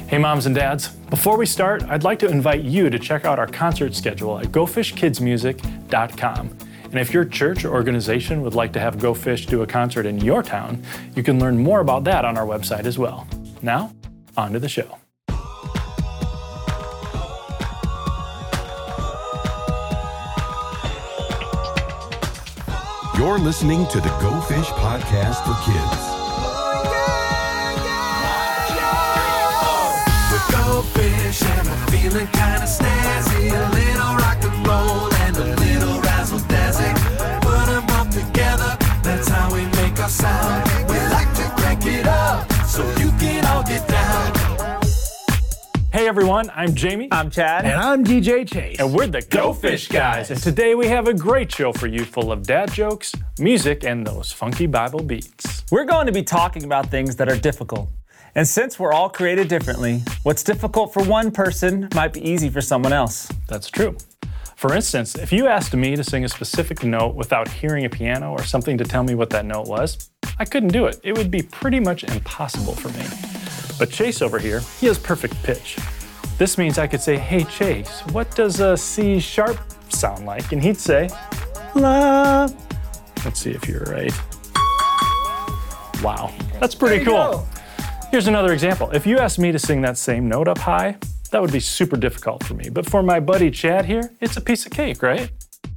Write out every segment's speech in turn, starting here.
Hey moms and dads, before we start, I'd like to invite you to check out our concert schedule at GoFishKidsMusic.com. And if your church or organization would like to have Go Fish do a concert in your town, you can learn more about that on our website as well. Now, on to the show. You're listening to the Go Fish Podcast for Kids. Go fish and I'm feeling kinda snazzy. A little rock and roll and a little razzle-dazzle. Put them both together, that's how we make our sound. We like to crank it up so you can all get down. Hey everyone, I'm Jamie. I'm Chad. And I'm DJ Chase. And we're the Go Fish Guys. And today we have a great show for you full of dad jokes, music, and those funky Bible beats. We're going to be talking about things that are difficult. And since we're all created differently, what's difficult for one person might be easy for someone else. That's true. For instance, if you asked me to sing a specific note without hearing a piano or something to tell me what that note was, I couldn't do it. It would be pretty much impossible for me. But Chase over here, he has perfect pitch. This means I could say, hey Chase, what does a C sharp sound like? And he'd say, la. Let's see if you're right. Wow, that's pretty cool. Here's another example. If you asked me to sing that same note up high, that would be super difficult for me. But for my buddy Chad here, it's a piece of cake, right?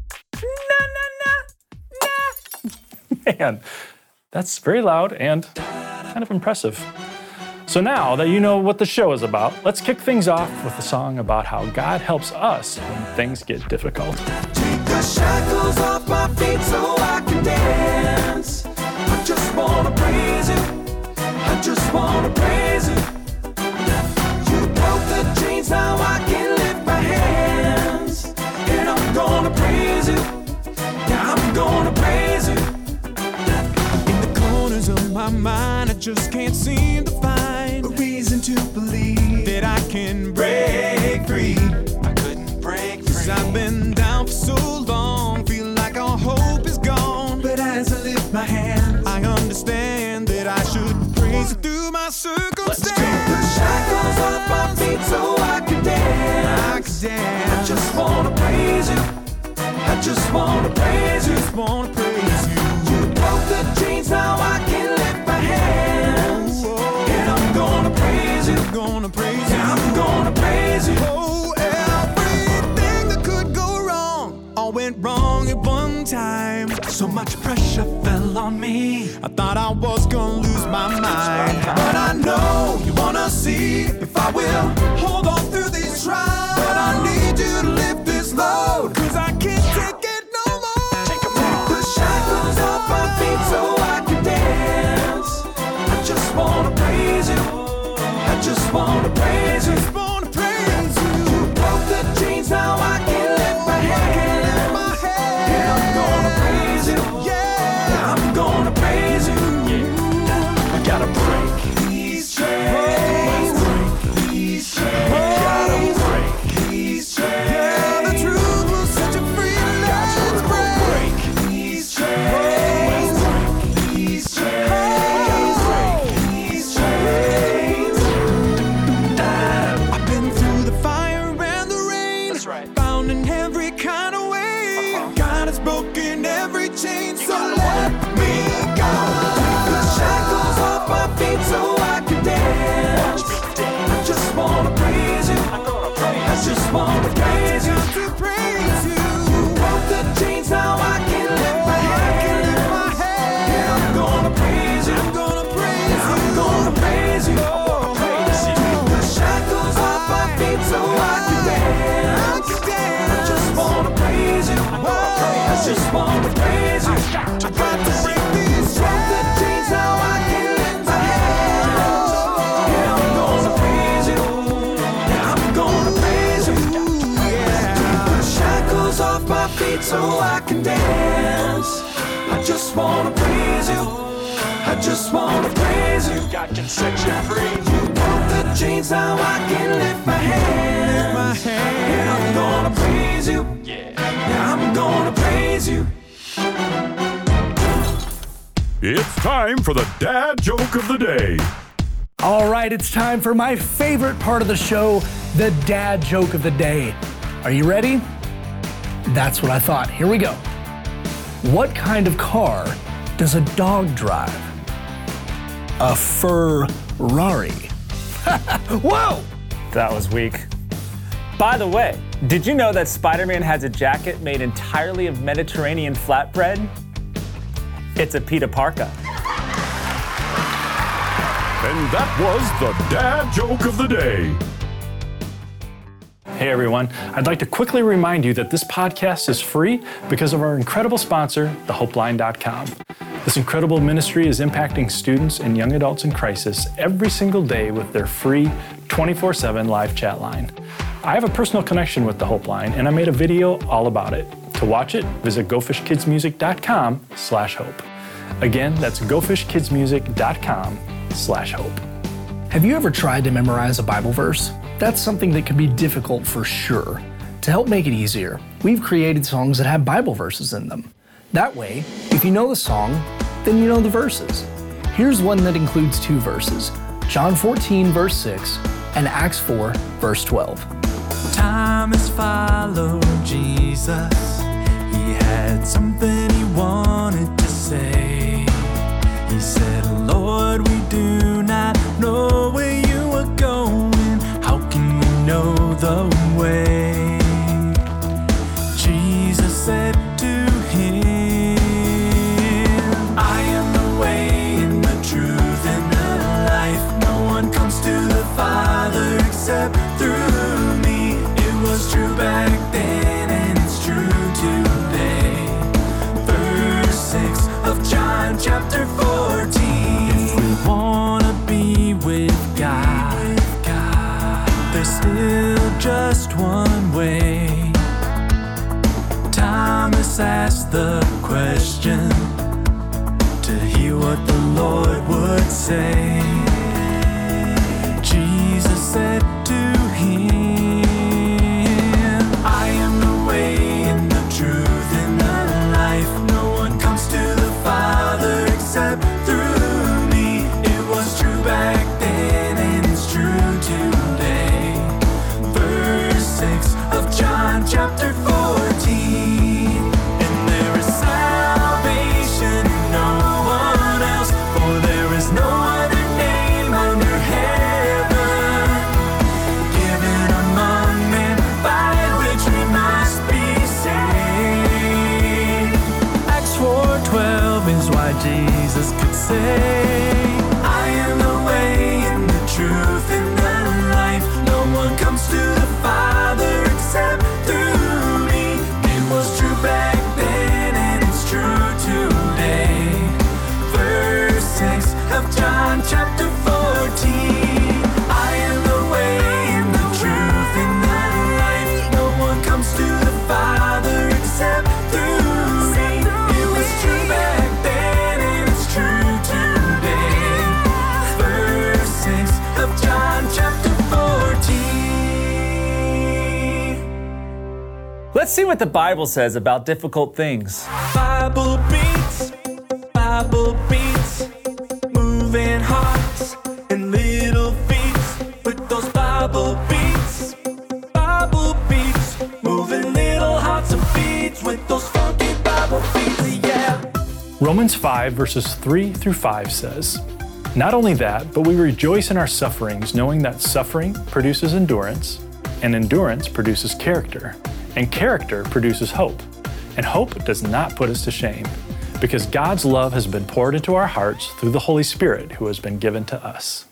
Man, that's very loud and kind of impressive. So now that you know what the show is about, let's kick things off with a song about how God helps us when things get difficult. Take the shackles off my feet so I can dance. I just wanna praise you. I just wanna praise you. You broke the chains, now I can lift my hands. And I'm gonna praise you. Yeah, I'm gonna praise you. In the corners of my mind, I just can't seem to find a reason to believe that I can break free. I couldn't break free. 'Cause I've been down for so long, feel like all hope is gone. But as I lift my hands, I understand that I should praise you through my circumstance. Let's take the shackles off my feet so I can dance. I just wanna praise you. I just wanna praise you. Just wanna praise you. You broke the chains, now I can lift my hands. And I'm gonna praise you. Gonna praise you. I'm gonna praise you. Oh, everything that could go wrong all went wrong at one time. So much pressure fell on me. I thought I was gonna lose my mind. But I know you wanna see if I will hold on through these trials. But I need you to lift this load, 'cause I can't take it no more. Take the shackles off my feet so I can dance. I just wanna praise you. I just wanna praise you. Just wanna praise you. You broke the chains, now I can lift my hands. And I'm gonna praise you. Yeah, I'm gonna praise you. Yeah, I gotta break these chains. Break these chains. Gotta break these chains. Yeah, the truth will set you free. Let's break these chains. Break these chains. Gotta break these chains. I've been through the fire and the rain. That's right. Bound in every kind of way. God has broken every chain, so let me go. Take the shackles off my feet so I can dance. I just wanna praise you. I just wanna praise you. To praise you. You broke the chains, now I can lift my hands. Yeah, I'm gonna praise you. I'm gonna praise you. I'm gonna praise you. Take the shackles off my feet so I can dance. I just wanna praise you. I just wanna praise you. I got to break these chains. Broke the chains, now I can lift my hands. Yeah, I'm gonna praise you. Yeah, I'm gonna praise you. Yeah. Take the shackles off my feet so I can dance. I just wanna praise you. I just wanna praise you. God can set you free. You broke the chains, now I can lift my hands. And I'm gonna praise you. Yeah, I'm gonna praise you. It's time for the dad joke of the day. All right, it's time for my favorite part of the show, the dad joke of the day. Are you ready? That's what I thought. Here we go. What kind of car does a dog drive? A Ferrari. Whoa! That was weak. By the way, did you know that Spider-Man has a jacket made entirely of Mediterranean flatbread? It's a pita parka. And that was the dad joke of the day. Hey everyone, I'd like to quickly remind you that this podcast is free because of our incredible sponsor, thehopeline.com. This incredible ministry is impacting students and young adults in crisis every single day with their free 24/7 live chat line. I have a personal connection with the Hope Line and I made a video all about it. To watch it, visit gofishkidsmusic.com/hope. Again, that's gofishkidsmusic.com/hope. Have you ever tried to memorize a Bible verse? That's something that can be difficult for sure. To help make it easier, we've created songs that have Bible verses in them. That way, if you know the song, then you know the verses. Here's one that includes 2 verses, John 14 verse 6 and Acts 4 verse 12. Time has followed Jesus. He had something he wanted to say. He said, Lord, we do not know where you are going. How can we know the way? Jesus said to him, I am the way and the truth and the life. No one comes to the Father except through me. It was true back then and it's true today. Verse 6 of John chapter 14. If we wanna be with God, there's still just one way. Thomas asked the question to hear what the Lord would say. Jesus said to him, I am the way and the truth and the life. No one comes to the Father except through me. It was true back then and it's true today. Verse 6 of John chapter 14. And there is salvation in no one else, for there is no other name under heaven given among men by which we must be saved. Acts 4:12 is why Jesus could say, I am the way and the truth and the life. No one comes to the Father except through me. It was true back then and it's true today. Verse 6 of John chapter 14. I am the way and the truth and the life. No one comes to the Father except through me. It was true back then and it's true today. Verse 6 of John chapter 14. Let's see what the Bible says about difficult things. Bible beats, moving hearts and little feet with those Bible beats, moving little hearts and feet with those funky Bible beats, yeah. Romans 5 verses 3 through 5 says, Not only that, but we rejoice in our sufferings, knowing that suffering produces endurance, and endurance produces character, and character produces hope. And hope does not put us to shame, because God's love has been poured into our hearts through the Holy Spirit who has been given to us.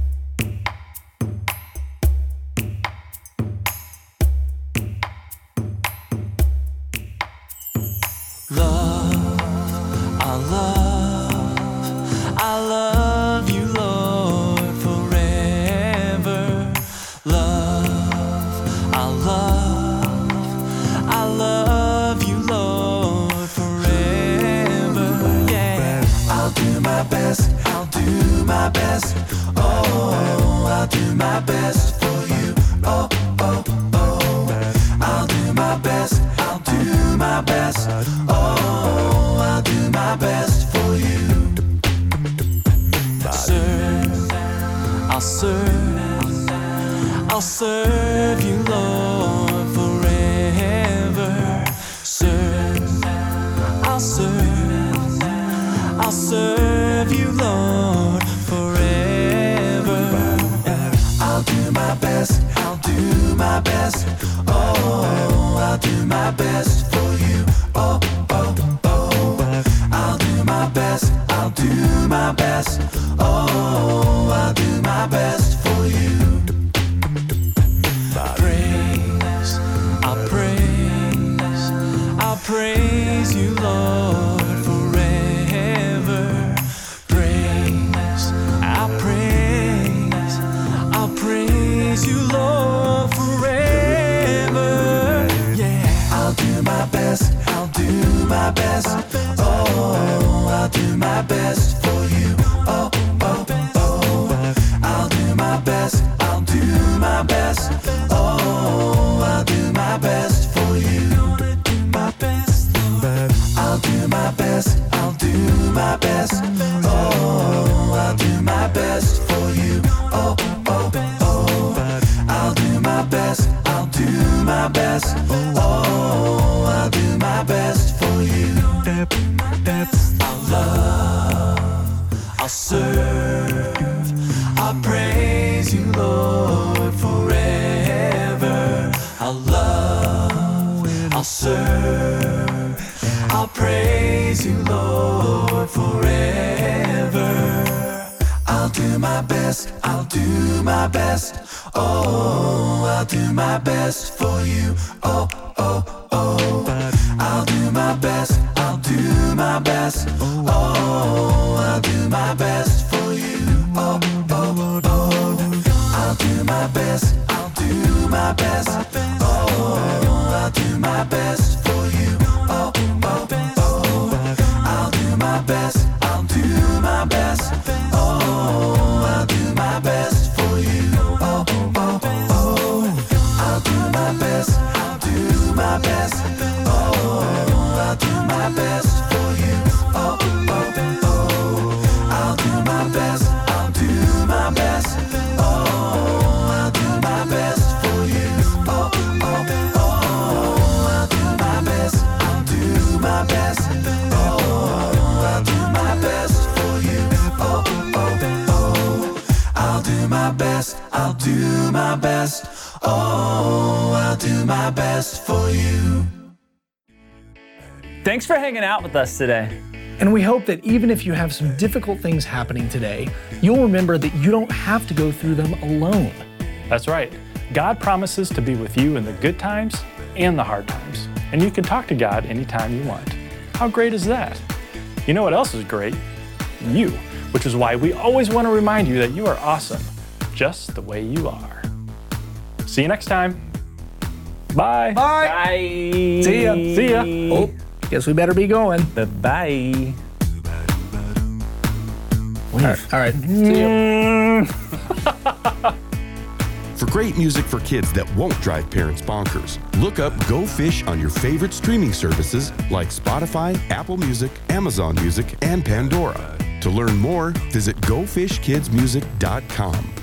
I love you, Lord, forever. I love you, Lord, forever. Yeah. I'll do my best, I'll do my best. Oh, I'll do my best for you. Oh, oh, oh. I'll do my best, I'll do my best. Oh, I'll do my best for you. Sir, I'll serve you, Lord, forever. I'll serve you, Lord, forever. I'll do my best, I'll do my best. Oh, I'll do my best for you. Oh, oh, oh. I'll do my best, I'll do my best. Oh, I'll do my best for you. I'll praise you, Lord, forever. I'll praise you, Lord, forever. Yeah, I'll do my best, I'll do my best. Oh, I'll do my best for you. Oh, oh, oh. I'll do my best, I'll do my best. Oh, I'll do my best for you. I'll do my best, I'll do my best. Oh, I'll do my best for you. Oh, oh, oh. I'll do my best, I'll do my best. Oh, I'll do my best for you. I'll love, I'll serve, I'll praise you, Lord, forever. I'll love, I'll serve, I'll praise you, Lord, forever. I'll do my best, I'll do my best. Oh, I'll do my best for you. Oh, oh, oh. I'll do my best, I'll do my best. Oh, I'll do my best for you. Oh, oh, oh. I'll do my best, I'll do my best. Oh, I'll do my best for you. Oh, oh, oh. I'll do my best, I'll do my best. Oh, I'll do my best for you. Oh, oh, oh. I'll do my best, I'll do my best. Oh, I'll do my best for you. Oh, oh, oh. I'll do my best, I'll do my best. Oh, I'll do my best for you. Oh, oh, oh. I'll do my best, I'll do my best. Oh, I'll do my best for you. Oh, oh, oh. I'll do my best, I'll do my best. Oh, I'll do my best for you. Thanks for hanging out with us today. And we hope that even if you have some difficult things happening today, you'll remember that you don't have to go through them alone. That's right. God promises to be with you in the good times and the hard times. And you can talk to God anytime you want. How great is that? You know what else is great? You, which is why we always want to remind you that you are awesome, just the way you are. See you next time. Bye. Bye. Bye. See ya. See ya. Oh, guess we better be going. Bye-bye. All right. See ya. For great music for kids that won't drive parents bonkers, look up Go Fish on your favorite streaming services like Spotify, Apple Music, Amazon Music, and Pandora. To learn more, visit GoFishKidsMusic.com.